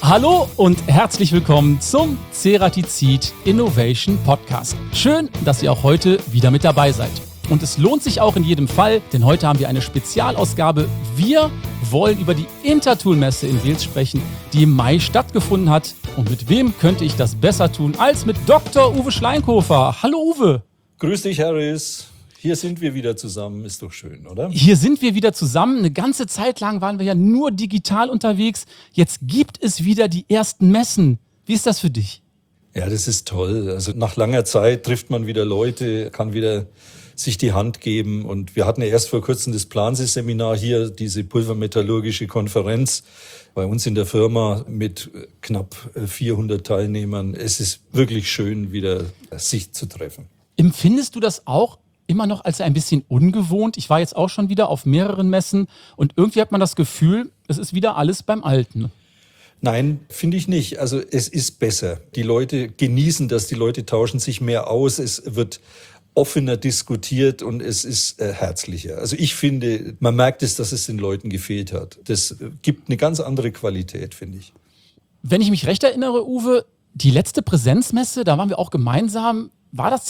Hallo und herzlich willkommen zum Ceratizid Innovation Podcast. Schön, dass ihr auch heute wieder mit dabei seid. Und es lohnt sich auch in jedem Fall, denn heute haben wir eine Spezialausgabe. Wir wollen über die Intertool-Messe in Wels sprechen, die im Mai stattgefunden hat. Und mit wem könnte ich das besser tun als mit Dr. Uwe Schleinkofer. Hallo Uwe. Grüß dich, Harris. Hier sind wir wieder zusammen, ist doch schön, oder? Hier sind wir wieder zusammen. Eine ganze Zeit lang waren wir ja nur digital unterwegs. Jetzt gibt es wieder die ersten Messen. Wie ist das für dich? Ja, das ist toll. Also nach langer Zeit trifft man wieder Leute, kann wieder sich die Hand geben. Und wir hatten ja erst vor kurzem das Plansee-Seminar hier, diese pulvermetallurgische Konferenz bei uns in der Firma mit knapp 400 Teilnehmern. Es ist wirklich schön, wieder sich zu treffen. Empfindest du das auch immer noch als ein bisschen ungewohnt? Ich war jetzt auch schon wieder auf mehreren Messen und irgendwie hat man das Gefühl, es ist wieder alles beim Alten. Nein, finde ich nicht. Also es ist besser. Die Leute genießen das, die Leute tauschen sich mehr aus, es wird offener diskutiert und es ist herzlicher. Also ich finde, man merkt es, dass es den Leuten gefehlt hat. Das gibt eine ganz andere Qualität, finde ich. Wenn ich mich recht erinnere, Uwe, die letzte Präsenzmesse, da waren wir auch gemeinsam. War das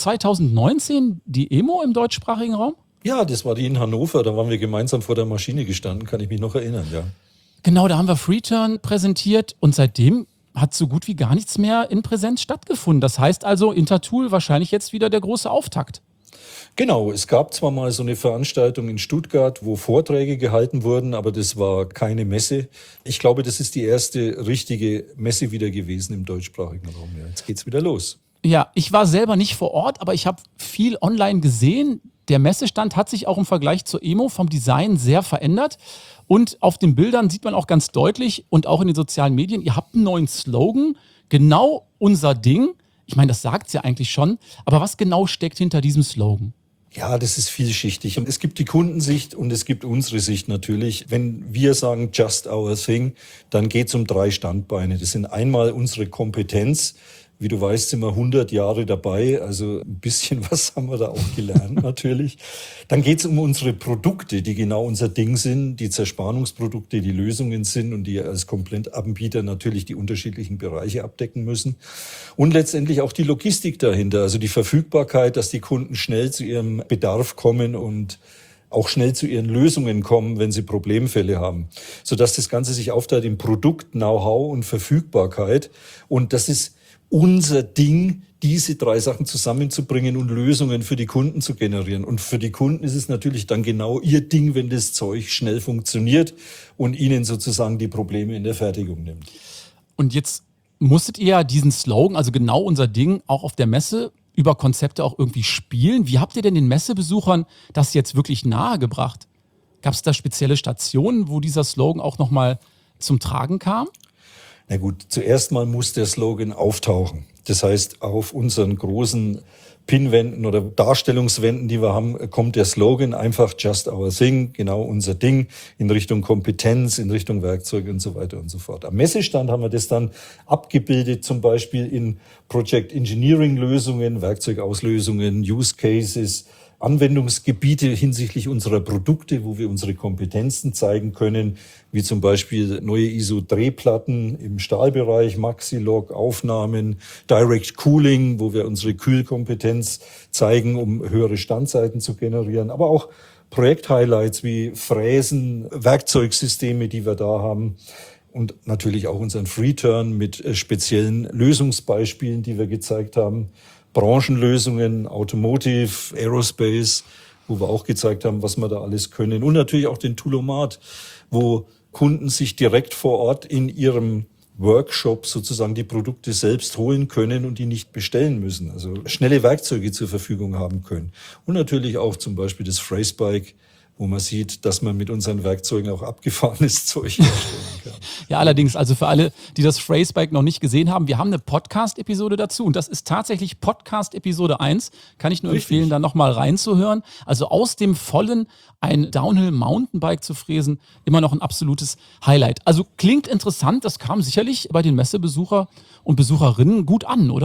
2019, die EMO im deutschsprachigen Raum? Ja, das war die in Hannover. Da waren wir gemeinsam vor der Maschine gestanden, kann ich mich noch erinnern, ja. Genau, da haben wir Freeturn präsentiert und seitdem hat so gut wie gar nichts mehr in Präsenz stattgefunden. Das heißt also, Intertool wahrscheinlich jetzt wieder der große Auftakt. Genau, es gab zwar mal so eine Veranstaltung in Stuttgart, wo Vorträge gehalten wurden, aber das war keine Messe. Ich glaube, das ist die erste richtige Messe wieder gewesen im deutschsprachigen Raum. Ja, jetzt geht's wieder los. Ja, ich war selber nicht vor Ort, aber ich habe viel online gesehen. Der Messestand hat sich auch im Vergleich zur EMO vom Design sehr verändert. Und auf den Bildern sieht man auch ganz deutlich und auch in den sozialen Medien, ihr habt einen neuen Slogan, genau unser Ding. Ich meine, das sagt es ja eigentlich schon, aber was genau steckt hinter diesem Slogan? Ja, das ist vielschichtig. Es gibt die Kundensicht und es gibt unsere Sicht natürlich. Wenn wir sagen just our thing, dann geht es um 3 Standbeine. Das sind einmal unsere Kompetenz. Wie du weißt, sind wir 100 Jahre dabei, also ein bisschen was haben wir da auch gelernt natürlich. Dann geht es um unsere Produkte, die genau unser Ding sind, die Zerspannungsprodukte, die Lösungen sind und die als Komplettanbieter natürlich die unterschiedlichen Bereiche abdecken müssen. Und letztendlich auch die Logistik dahinter, also die Verfügbarkeit, dass die Kunden schnell zu ihrem Bedarf kommen und auch schnell zu ihren Lösungen kommen, wenn sie Problemfälle haben. Sodass das Ganze sich aufteilt in Produkt, Know-how und Verfügbarkeit. Und das ist unser Ding, diese 3 Sachen zusammenzubringen und Lösungen für die Kunden zu generieren. Und für die Kunden ist es natürlich dann genau ihr Ding, wenn das Zeug schnell funktioniert und ihnen sozusagen die Probleme in der Fertigung nimmt. Und jetzt musstet ihr diesen Slogan, also genau unser Ding, auch auf der Messe über Konzepte auch irgendwie spielen. Wie habt ihr denn den Messebesuchern das jetzt wirklich nahegebracht? Gab es da spezielle Stationen, wo dieser Slogan auch nochmal zum Tragen kam? Na gut, zuerst mal muss der Slogan auftauchen. Das heißt, auf unseren großen Pinwänden oder Darstellungswänden, die wir haben, kommt der Slogan einfach just our thing, genau unser Ding, in Richtung Kompetenz, in Richtung Werkzeuge und so weiter und so fort. Am Messestand haben wir das dann abgebildet, zum Beispiel in Project Engineering Lösungen, Werkzeugauslösungen, Use Cases, Anwendungsgebiete hinsichtlich unserer Produkte, wo wir unsere Kompetenzen zeigen können, wie zum Beispiel neue ISO-Drehplatten im Stahlbereich, Maxilog, Aufnahmen, Direct Cooling, wo wir unsere Kühlkompetenz zeigen, um höhere Standzeiten zu generieren, aber auch Projekthighlights wie Fräsen, Werkzeugsysteme, die wir da haben. Und natürlich auch unseren Freeturn mit speziellen Lösungsbeispielen, die wir gezeigt haben. Branchenlösungen, Automotive, Aerospace, wo wir auch gezeigt haben, was wir da alles können. Und natürlich auch den Toolomat, wo Kunden sich direkt vor Ort in ihrem Workshop sozusagen die Produkte selbst holen können und die nicht bestellen müssen. Also schnelle Werkzeuge zur Verfügung haben können. Und natürlich auch zum Beispiel das Phrasebike, wo man sieht, dass man mit unseren Werkzeugen auch abgefahrenes Zeug herstellen kann. Ja, allerdings, also für alle, die das Phrasebike noch nicht gesehen haben, wir haben eine Podcast-Episode dazu und das ist tatsächlich Podcast-Episode 1. Kann ich nur empfehlen, da nochmal reinzuhören. Also aus dem Vollen ein Downhill-Mountainbike zu fräsen, immer noch ein absolutes Highlight. Also klingt interessant, das kam sicherlich bei den Messebesucher und Besucherinnen gut an, oder?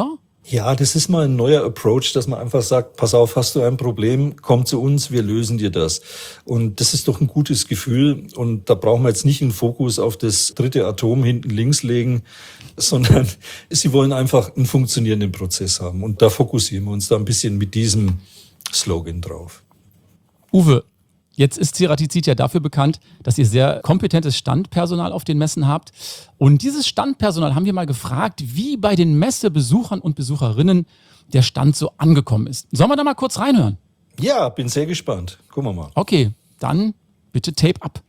Ja, das ist mal ein neuer Approach, dass man einfach sagt, pass auf, hast du ein Problem, komm zu uns, wir lösen dir das. Und das ist doch ein gutes Gefühl. Und da brauchen wir jetzt nicht einen Fokus auf das dritte Atom hinten links legen, sondern sie wollen einfach einen funktionierenden Prozess haben. Und da fokussieren wir uns da ein bisschen mit diesem Slogan drauf. Uwe, jetzt ist Ceratizid ja dafür bekannt, dass ihr sehr kompetentes Standpersonal auf den Messen habt. Und dieses Standpersonal haben wir mal gefragt, wie bei den Messebesuchern und Besucherinnen der Stand so angekommen ist. Sollen wir da mal kurz reinhören? Ja, bin sehr gespannt. Gucken wir mal. Okay, dann bitte Tape ab.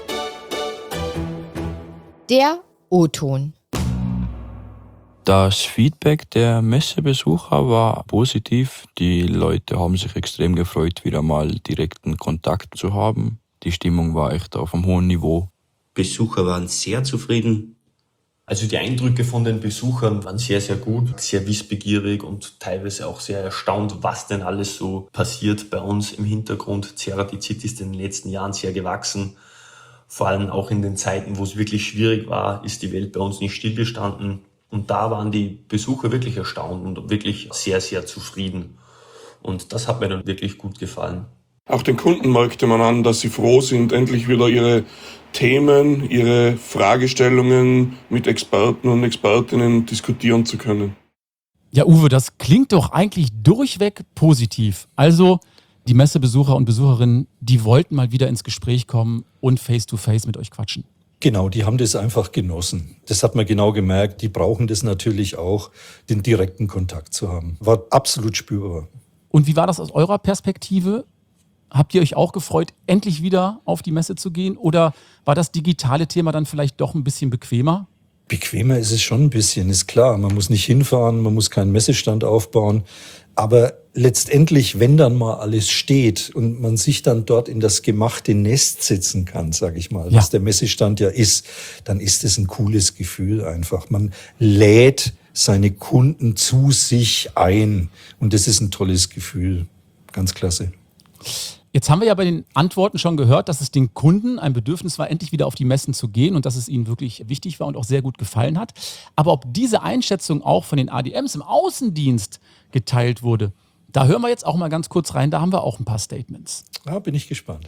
Der O-Ton. Das Feedback der Messebesucher war positiv. Die Leute haben sich extrem gefreut, wieder mal direkten Kontakt zu haben. Die Stimmung war echt auf einem hohen Niveau. Besucher waren sehr zufrieden. Also die Eindrücke von den Besuchern waren sehr, sehr gut, sehr wissbegierig und teilweise auch sehr erstaunt, was denn alles so passiert bei uns im Hintergrund. Ceratizid ist in den letzten Jahren sehr gewachsen. Vor allem auch in den Zeiten, wo es wirklich schwierig war, ist die Welt bei uns nicht stillgestanden. Und da waren die Besucher wirklich erstaunt und wirklich sehr, sehr zufrieden. Und das hat mir dann wirklich gut gefallen. Auch den Kunden merkte man an, dass sie froh sind, endlich wieder ihre Themen, ihre Fragestellungen mit Experten und Expertinnen diskutieren zu können. Ja, Uwe, das klingt doch eigentlich durchweg positiv. Also die Messebesucher und Besucherinnen, die wollten mal wieder ins Gespräch kommen und face-to-face mit euch quatschen. Genau, die haben das einfach genossen. Das hat man genau gemerkt. Die brauchen das natürlich auch, den direkten Kontakt zu haben. War absolut spürbar. Und wie war das aus eurer Perspektive? Habt ihr euch auch gefreut, endlich wieder auf die Messe zu gehen? Oder war das digitale Thema dann vielleicht doch ein bisschen bequemer? Bequemer ist es schon ein bisschen, ist klar. Man muss nicht hinfahren, man muss keinen Messestand aufbauen. Aber letztendlich, wenn dann mal alles steht und man sich dann dort in das gemachte Nest setzen kann, sage ich mal, was der Messestand ja ist, dann ist es ein cooles Gefühl einfach. Man lädt seine Kunden zu sich ein und das ist ein tolles Gefühl. Ganz klasse. Jetzt haben wir ja bei den Antworten schon gehört, dass es den Kunden ein Bedürfnis war, endlich wieder auf die Messen zu gehen und dass es ihnen wirklich wichtig war und auch sehr gut gefallen hat. Aber ob diese Einschätzung auch von den ADMs im Außendienst geteilt wurde, da hören wir jetzt auch mal ganz kurz rein, da haben wir auch ein paar Statements. Ja, bin ich gespannt.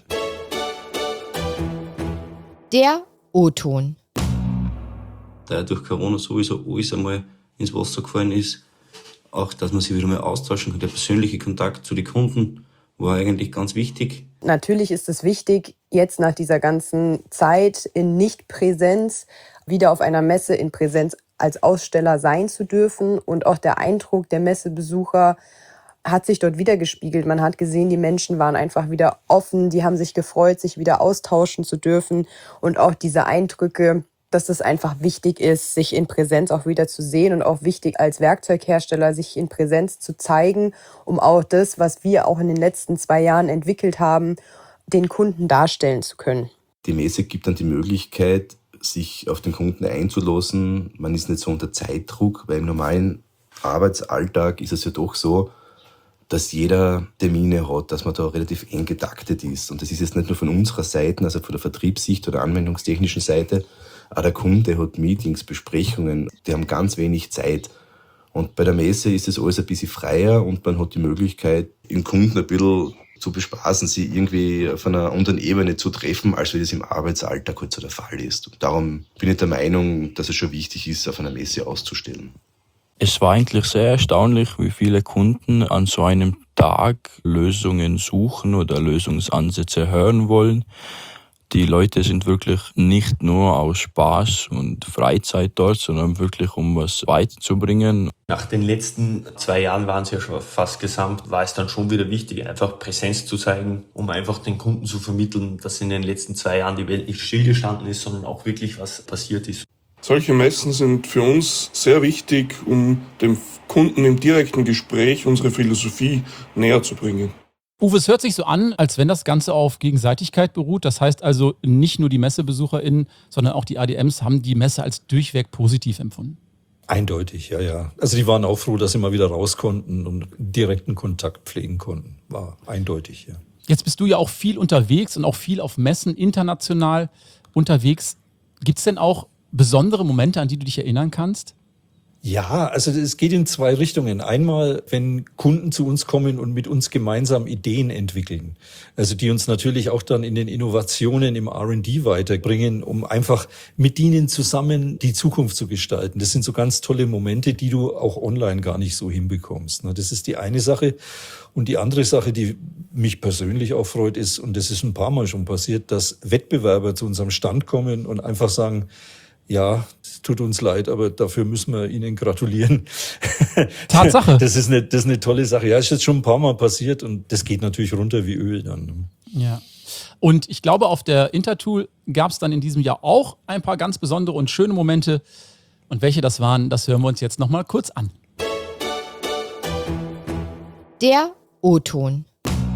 Der O-Ton. Da ja durch Corona sowieso alles einmal ins Wasser gefallen ist, auch dass man sich wieder mal austauschen kann, der persönliche Kontakt zu den Kunden war eigentlich ganz wichtig. Natürlich ist es wichtig, jetzt nach dieser ganzen Zeit in Nicht-Präsenz wieder auf einer Messe in Präsenz als Aussteller sein zu dürfen. Und auch der Eindruck der Messebesucher hat sich dort wiedergespiegelt. Man hat gesehen, die Menschen waren einfach wieder offen, die haben sich gefreut, sich wieder austauschen zu dürfen. Und auch diese Eindrücke, dass es einfach wichtig ist, sich in Präsenz auch wieder zu sehen und auch wichtig als Werkzeughersteller, sich in Präsenz zu zeigen, um auch das, was wir auch in den letzten 2 Jahren entwickelt haben, den Kunden darstellen zu können. Die Messe gibt dann die Möglichkeit, sich auf den Kunden einzulassen. Man ist nicht so unter Zeitdruck, weil im normalen Arbeitsalltag ist es ja doch so, dass jeder Termine hat, dass man da relativ eng getaktet ist. Und das ist jetzt nicht nur von unserer Seite, also von der Vertriebssicht oder anwendungstechnischen Seite. Auch der Kunde hat Meetings, Besprechungen, die haben ganz wenig Zeit. Und bei der Messe ist es alles ein bisschen freier und man hat die Möglichkeit, den Kunden ein bisschen zu bespaßen, sie irgendwie auf einer anderen Ebene zu treffen, als wie das im Arbeitsalltag halt so der Fall ist. Und darum bin ich der Meinung, dass es schon wichtig ist, auf einer Messe auszustellen. Es war eigentlich sehr erstaunlich, wie viele Kunden an so einem Tag Lösungen suchen oder Lösungsansätze hören wollen. Die Leute sind wirklich nicht nur aus Spaß und Freizeit dort, sondern wirklich, um was weiterzubringen. Nach den letzten 2 Jahren waren es ja schon fast gesamt, war es dann schon wieder wichtig, einfach Präsenz zu zeigen, um einfach den Kunden zu vermitteln, dass in den letzten 2 Jahren die Welt nicht stillgestanden ist, sondern auch wirklich was passiert ist. Solche Messen sind für uns sehr wichtig, um dem Kunden im direkten Gespräch unsere Philosophie näher zu bringen. Uwe, es hört sich so an, als wenn das Ganze auf Gegenseitigkeit beruht. Das heißt also, nicht nur die MessebesucherInnen, sondern auch die ADMs haben die Messe als durchweg positiv empfunden. Eindeutig, ja. Also die waren auch froh, dass sie mal wieder raus konnten und direkten Kontakt pflegen konnten. War eindeutig, ja. Jetzt bist du ja auch viel unterwegs und auch viel auf Messen international unterwegs. Gibt es denn auch besondere Momente, an die du dich erinnern kannst? Ja, also es geht in zwei Richtungen. Einmal, wenn Kunden zu uns kommen und mit uns gemeinsam Ideen entwickeln, also die uns natürlich auch dann in den Innovationen im R&D weiterbringen, um einfach mit ihnen zusammen die Zukunft zu gestalten. Das sind so ganz tolle Momente, die du auch online gar nicht so hinbekommst. Das ist die eine Sache. Und die andere Sache, die mich persönlich auch freut, ist, und das ist ein paar Mal schon passiert, dass Wettbewerber zu unserem Stand kommen und einfach sagen, ja, es tut uns leid, aber dafür müssen wir Ihnen gratulieren. Tatsache. Das ist eine tolle Sache. Ja, ist jetzt schon ein paar Mal passiert und das geht natürlich runter wie Öl dann. Ja. Und ich glaube, auf der Intertool gab es dann in diesem Jahr auch ein paar ganz besondere und schöne Momente. Und welche das waren, das hören wir uns jetzt nochmal kurz an. Der O-Ton.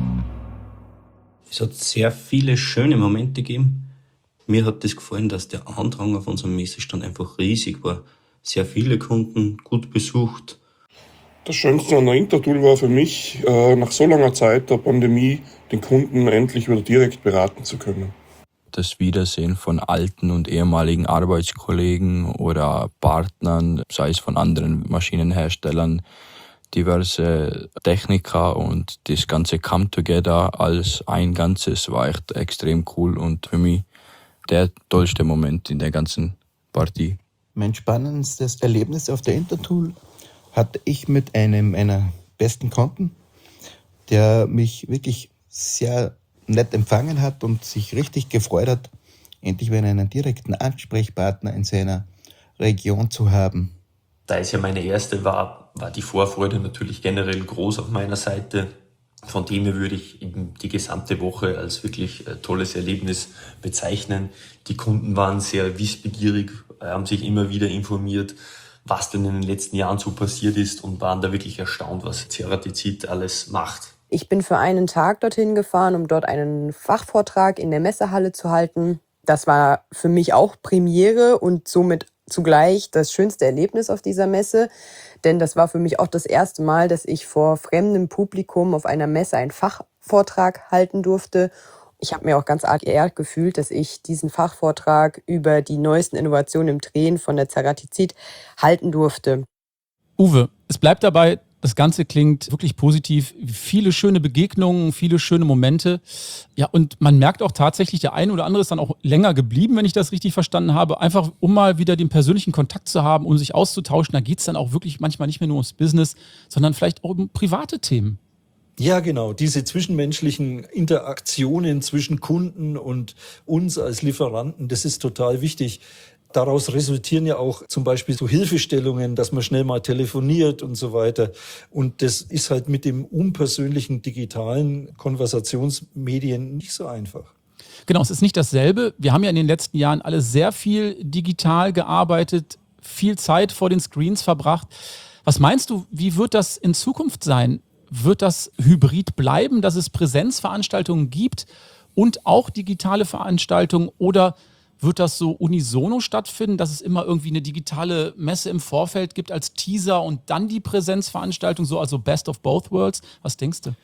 Es hat sehr viele schöne Momente gegeben. Mir hat das gefallen, dass der Andrang auf unserem Messestand einfach riesig war. Sehr viele Kunden, gut besucht. Das Schönste an der Intertool war für mich, nach so langer Zeit der Pandemie den Kunden endlich wieder direkt beraten zu können. Das Wiedersehen von alten und ehemaligen Arbeitskollegen oder Partnern, sei es von anderen Maschinenherstellern, diverse Techniker und das ganze Come Together als ein Ganzes war echt extrem cool und für mich der tollste Moment in der ganzen Partie. Mein spannendstes Erlebnis auf der Intertool hatte ich mit einem meiner besten Kunden, der mich wirklich sehr nett empfangen hat und sich richtig gefreut hat, endlich wieder einen direkten Ansprechpartner in seiner Region zu haben. Da es ja meine erste war die Vorfreude natürlich generell groß auf meiner Seite. Von dem her würde ich eben die gesamte Woche als wirklich tolles Erlebnis bezeichnen. Die Kunden waren sehr wissbegierig, haben sich immer wieder informiert, was denn in den letzten Jahren so passiert ist und waren da wirklich erstaunt, was Ceratizid alles macht. Ich bin für einen Tag dorthin gefahren, um dort einen Fachvortrag in der Messehalle zu halten. Das war für mich auch Premiere und somit zugleich das schönste Erlebnis auf dieser Messe. Denn das war für mich auch das erste Mal, dass ich vor fremdem Publikum auf einer Messe einen Fachvortrag halten durfte. Ich habe mir auch ganz arg geehrt gefühlt, dass ich diesen Fachvortrag über die neuesten Innovationen im Drehen von der Ceratizid halten durfte. Uwe, es bleibt dabei, das Ganze klingt wirklich positiv. Viele schöne Begegnungen, viele schöne Momente. Ja, und man merkt auch tatsächlich, der eine oder andere ist dann auch länger geblieben, wenn ich das richtig verstanden habe. Einfach, um mal wieder den persönlichen Kontakt zu haben, um sich auszutauschen. Da geht es dann auch wirklich manchmal nicht mehr nur ums Business, sondern vielleicht auch um private Themen. Ja, genau. Diese zwischenmenschlichen Interaktionen zwischen Kunden und uns als Lieferanten, das ist total wichtig. Daraus resultieren ja auch zum Beispiel so Hilfestellungen, dass man schnell mal telefoniert und so weiter. Und das ist halt mit dem unpersönlichen digitalen Konversationsmedien nicht so einfach. Genau, es ist nicht dasselbe. Wir haben ja in den letzten Jahren alle sehr viel digital gearbeitet, viel Zeit vor den Screens verbracht. Was meinst du, wie wird das in Zukunft sein? Wird das hybrid bleiben, dass es Präsenzveranstaltungen gibt und auch digitale Veranstaltungen, oder wird das so unisono stattfinden, dass es immer irgendwie eine digitale Messe im Vorfeld gibt als Teaser und dann die Präsenzveranstaltung, so also Best of Both Worlds? Was denkst du?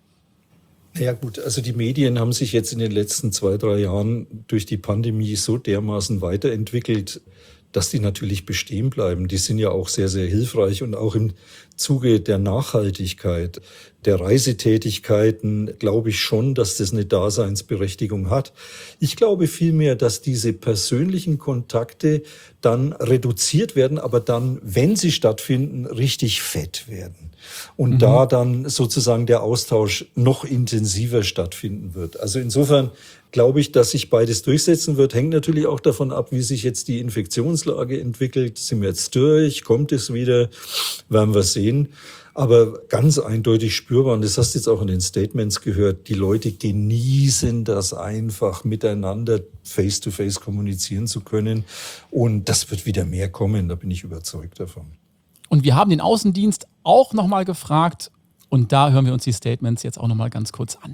Ja gut, also die Medien haben sich jetzt in den letzten 2-3 Jahren durch die Pandemie so dermaßen weiterentwickelt, dass die natürlich bestehen bleiben. Die sind ja auch sehr, sehr hilfreich und auch im Zuge der Nachhaltigkeit, der Reisetätigkeiten glaube ich schon, dass das eine Daseinsberechtigung hat. Ich glaube vielmehr, dass diese persönlichen Kontakte dann reduziert werden, aber dann, wenn sie stattfinden, richtig fett werden. Und da dann sozusagen der Austausch noch intensiver stattfinden wird. Also insofern glaube ich, dass sich beides durchsetzen wird. Hängt natürlich auch davon ab, wie sich jetzt die Infektionslage entwickelt. Sind wir jetzt durch? Kommt es wieder? Werden wir sehen. Aber ganz eindeutig spürbar, und das hast du jetzt auch in den Statements gehört, die Leute genießen das einfach, miteinander face-to-face kommunizieren zu können. Und das wird wieder mehr kommen, da bin ich überzeugt davon. Und wir haben den Außendienst auch nochmal gefragt und da hören wir uns die Statements jetzt auch nochmal ganz kurz an.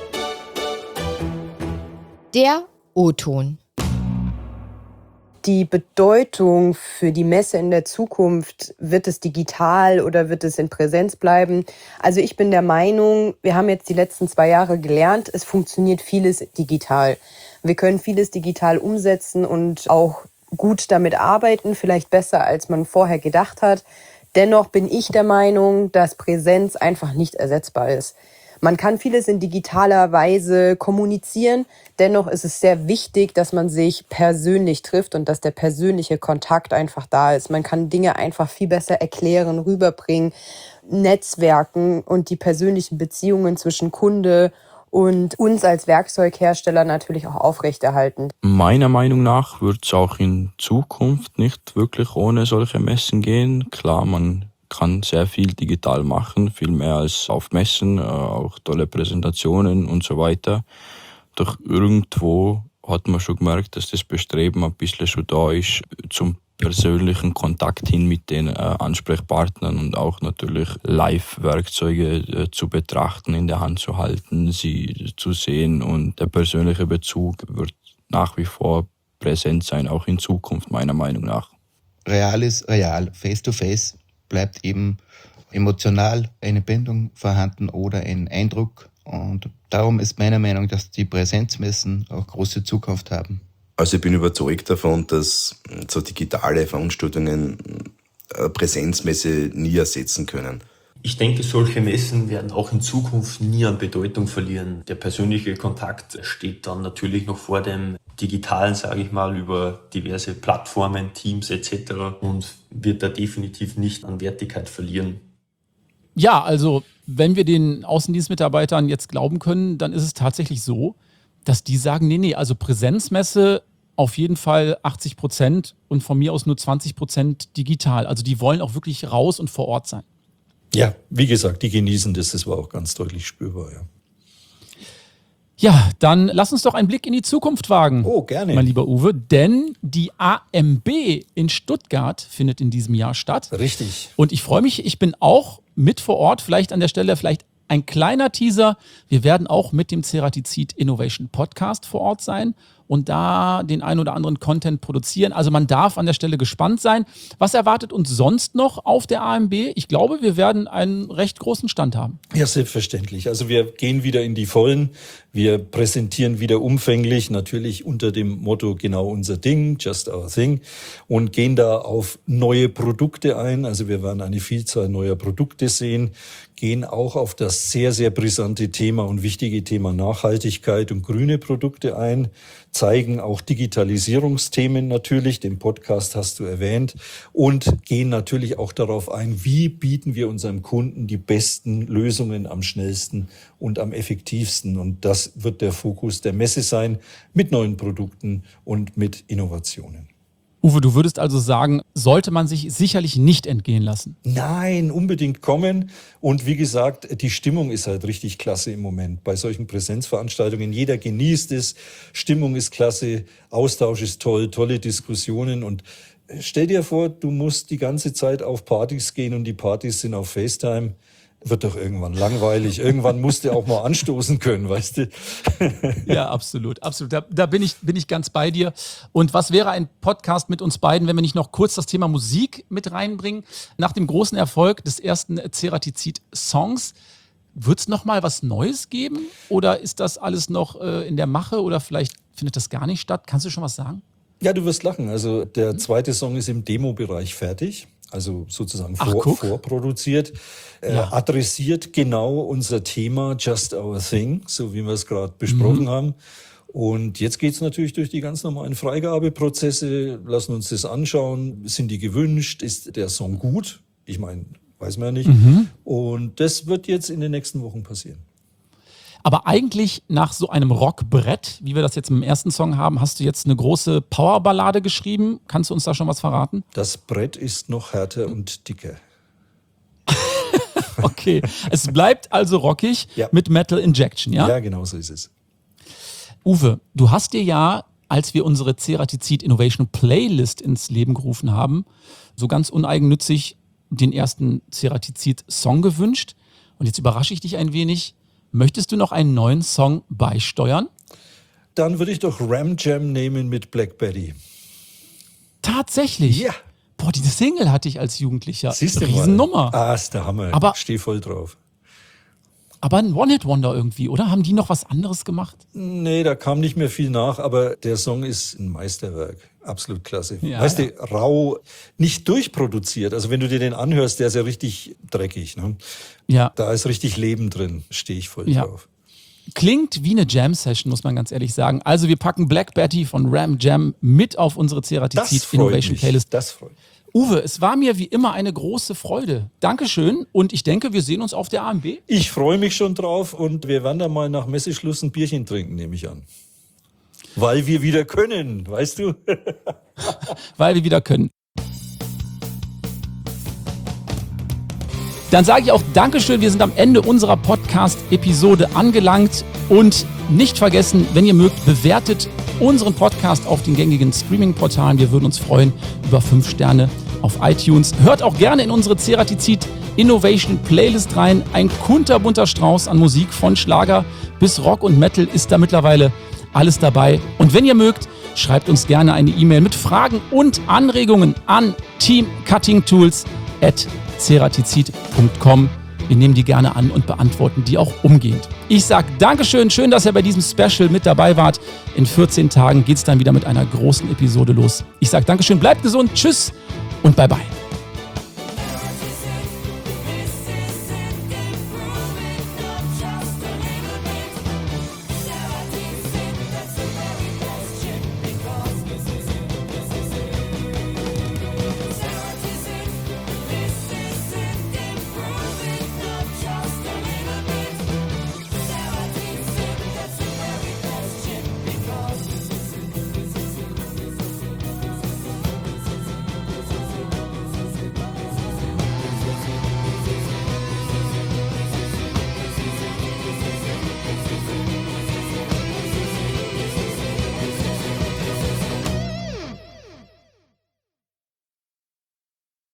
Der O-Ton. Die Bedeutung für die Messe in der Zukunft, wird es digital oder wird es in Präsenz bleiben? Also ich bin der Meinung, wir haben jetzt die letzten 2 Jahre gelernt, es funktioniert vieles digital. Wir können vieles digital umsetzen und auch gut damit arbeiten, vielleicht besser, als man vorher gedacht hat. Dennoch bin ich der Meinung, dass Präsenz einfach nicht ersetzbar ist. Man kann vieles in digitaler Weise kommunizieren. Dennoch ist es sehr wichtig, dass man sich persönlich trifft und dass der persönliche Kontakt einfach da ist. Man kann Dinge einfach viel besser erklären, rüberbringen, netzwerken und die persönlichen Beziehungen zwischen Kunde und uns als Werkzeughersteller natürlich auch aufrechterhalten. Meiner Meinung nach wird es auch in Zukunft nicht wirklich ohne solche Messen gehen. Klar, man kann sehr viel digital machen, viel mehr als auf Messen, auch tolle Präsentationen und so weiter. Doch irgendwo hat man schon gemerkt, dass das Bestreben ein bisschen schon da ist zum persönlichen Kontakt hin mit den Ansprechpartnern und auch natürlich Live-Werkzeuge zu betrachten, in der Hand zu halten, sie zu sehen, und der persönliche Bezug wird nach wie vor präsent sein, auch in Zukunft meiner Meinung nach. Real ist real, face-to-face bleibt eben emotional eine Bindung vorhanden oder ein Eindruck, und darum ist meiner Meinung, dass die Präsenzmessen auch große Zukunft haben. Also ich bin überzeugt davon, dass so digitale Veranstaltungen eine Präsenzmesse nie ersetzen können. Ich denke, solche Messen werden auch in Zukunft nie an Bedeutung verlieren. Der persönliche Kontakt steht dann natürlich noch vor dem Digitalen, sage ich mal, über diverse Plattformen, Teams etc. und wird da definitiv nicht an Wertigkeit verlieren. Ja, also wenn wir den Außendienstmitarbeitern jetzt glauben können, dann ist es tatsächlich so, dass die sagen, nee, also Präsenzmesse auf jeden Fall 80% und von mir aus nur 20% digital. Also die wollen auch wirklich raus und vor Ort sein. Ja, wie gesagt, die genießen das. Das war auch ganz deutlich spürbar, ja. Ja, dann lass uns doch einen Blick in die Zukunft wagen. Oh, gerne. Mein lieber Uwe, denn die AMB in Stuttgart findet in diesem Jahr statt. Richtig. Und ich freue mich, ich bin auch mit vor Ort, vielleicht an der Stelle, ein kleiner Teaser. Wir werden auch mit dem Ceratizid Innovation Podcast vor Ort sein und da den ein oder anderen Content produzieren. Also man darf an der Stelle gespannt sein. Was erwartet uns sonst noch auf der AMB? Ich glaube, wir werden einen recht großen Stand haben. Ja, selbstverständlich. Also wir gehen wieder in die Vollen. Wir präsentieren wieder umfänglich, natürlich unter dem Motto genau unser Ding, just our thing, und gehen da auf neue Produkte ein. Also wir werden eine Vielzahl neuer Produkte sehen, gehen auch auf das sehr, sehr brisante Thema und wichtige Thema Nachhaltigkeit und grüne Produkte ein, zeigen auch Digitalisierungsthemen natürlich, den Podcast hast du erwähnt, und gehen natürlich auch darauf ein, wie bieten wir unserem Kunden die besten Lösungen am schnellsten und am effektivsten. Und das wird der Fokus der Messe sein, mit neuen Produkten und mit Innovationen. Uwe, du würdest also sagen, sollte man sich sicherlich nicht entgehen lassen? Nein, unbedingt kommen. Und wie gesagt, die Stimmung ist halt richtig klasse im Moment bei solchen Präsenzveranstaltungen. Jeder genießt es, Stimmung ist klasse, Austausch ist toll, tolle Diskussionen. Und stell dir vor, du musst die ganze Zeit auf Partys gehen und die Partys sind auf FaceTime. Wird doch irgendwann langweilig. Irgendwann musst du auch mal anstoßen können, weißt du? Ja, absolut, absolut. Da bin ich ganz bei dir. Und was wäre ein Podcast mit uns beiden, wenn wir nicht noch kurz das Thema Musik mit reinbringen? Nach dem großen Erfolg des ersten Ceratizid-Songs, wird es noch mal was Neues geben? Oder ist das alles noch in der Mache? Oder vielleicht findet das gar nicht statt? Kannst du schon was sagen? Ja, du wirst lachen. Also der zweite Song ist im Demo-Bereich fertig. Also sozusagen vorproduziert, adressiert genau unser Thema Just Our Thing, so wie wir es gerade besprochen haben. Und jetzt geht's natürlich durch die ganz normalen Freigabeprozesse, lassen uns das anschauen, sind die gewünscht, ist der Song gut? Ich meine, weiß man ja nicht. Und das wird jetzt in den nächsten Wochen passieren. Aber eigentlich nach so einem Rockbrett, wie wir das jetzt im ersten Song haben, hast du jetzt eine große Powerballade geschrieben. Kannst du uns da schon was verraten? Das Brett ist noch härter und dicker. Okay, es bleibt also rockig mit Metal Injection, ja? Ja, genau so ist es. Uwe, du hast dir ja, als wir unsere Ceratizid Innovation Playlist ins Leben gerufen haben, so ganz uneigennützig den ersten Ceratizid-Song gewünscht. Und jetzt überrasche ich dich ein wenig. Möchtest du noch einen neuen Song beisteuern? Dann würde ich doch Ram Jam nehmen mit Black Betty. Tatsächlich? Ja. Boah, diese Single hatte ich als Jugendlicher. Siehst du Riesennummer. Ah, ist der Hammer. Aber steh voll drauf. Aber ein One-Hit-Wonder irgendwie, oder? Haben die noch was anderes gemacht? Nee, da kam nicht mehr viel nach, aber der Song ist ein Meisterwerk. Absolut klasse. Ja, weißt du, rau, nicht durchproduziert. Also wenn du dir den anhörst, der ist ja richtig dreckig. Ne? Ja. Da ist richtig Leben drin, stehe ich voll drauf. Klingt wie eine Jam-Session, muss man ganz ehrlich sagen. Also wir packen Black Betty von Ram Jam mit auf unsere Ceratizid Innovation Playlist. Das freut mich. Uwe, es war mir wie immer eine große Freude. Dankeschön und ich denke, wir sehen uns auf der AMB. Ich freue mich schon drauf und wir werden dann mal nach Messeschluss ein Bierchen trinken, nehme ich an. Weil wir wieder können, weißt du? Weil wir wieder können. Dann sage ich auch Dankeschön, wir sind am Ende unserer Podcast-Episode angelangt und nicht vergessen, wenn ihr mögt, bewertet unseren Podcast auf den gängigen Streaming-Portalen. Wir würden uns freuen über 5 Sterne auf iTunes. Hört auch gerne in unsere Ceratizid Innovation Playlist rein. Ein kunterbunter Strauß an Musik von Schlager bis Rock und Metal ist da mittlerweile alles dabei. Und wenn ihr mögt, schreibt uns gerne eine E-Mail mit Fragen und Anregungen an teamcuttingtools@ceratizid.com. Wir nehmen die gerne an und beantworten die auch umgehend. Ich sage Dankeschön, schön, dass ihr bei diesem Special mit dabei wart. In 14 Tagen geht es dann wieder mit einer großen Episode los. Ich sage Dankeschön, bleibt gesund, tschüss und bye bye.